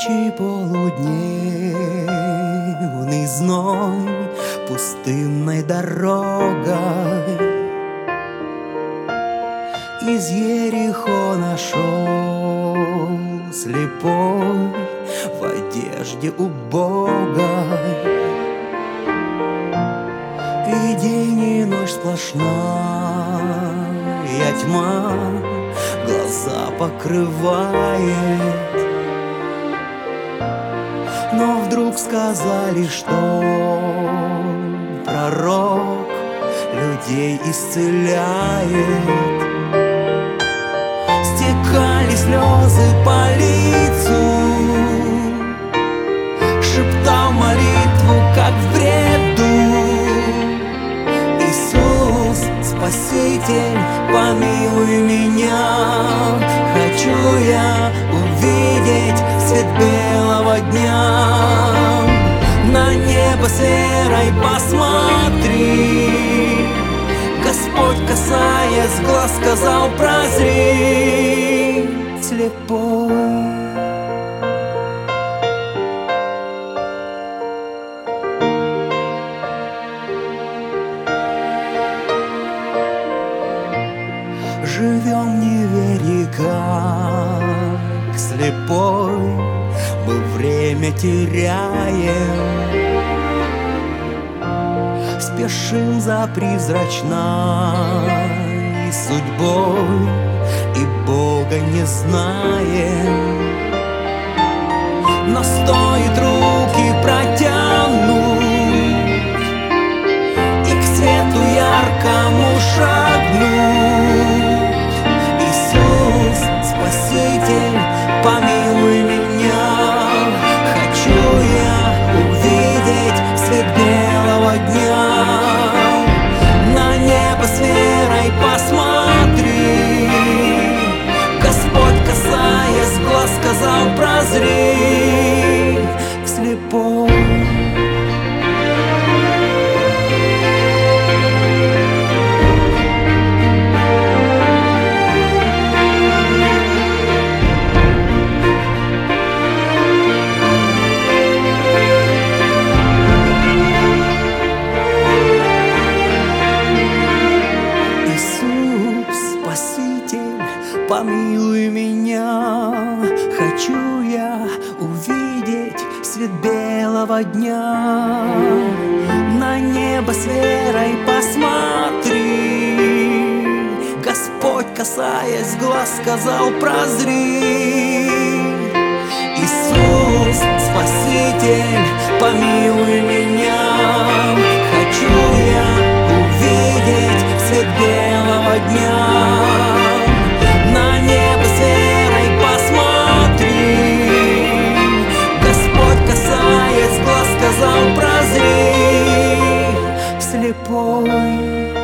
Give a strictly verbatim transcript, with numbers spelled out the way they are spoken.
ночи полудневный зной пустынной дорогой из Ерихона шел слепой в одежде убогой. И день и ночь сплошная тьма глаза покрывает. Но вдруг сказали, что пророк людей исцеляет. Стекали слезы по лицу, шептал молитву, как в бреду: Иисус, Спаситель, помилуй меня. Хочу я увидеть свет белого дня. На небо серой посмотри, Господь, касаясь глаз, сказал: прозри, слепой. Живем в неверии, как слепой, мы время теряем, спешим за призрачной судьбой и Бога не знаем. Но стоит руки протянуть и к свету яркому шагнуть: Иисус, Спаситель, помилуй меня. Хочу я увидеть свет белого дня. На небо с верой посмотри, Господь, касаясь глаз, сказал: прозри, слепой. Помилуй меня, хочу я увидеть свет белого дня. На небо с верой посмотри, Господь, касаясь глаз, сказал: прозри. Иисус, Спаситель, помилуй меня. Хочу я увидеть свет белого дня. Сказал: прозри, слепой.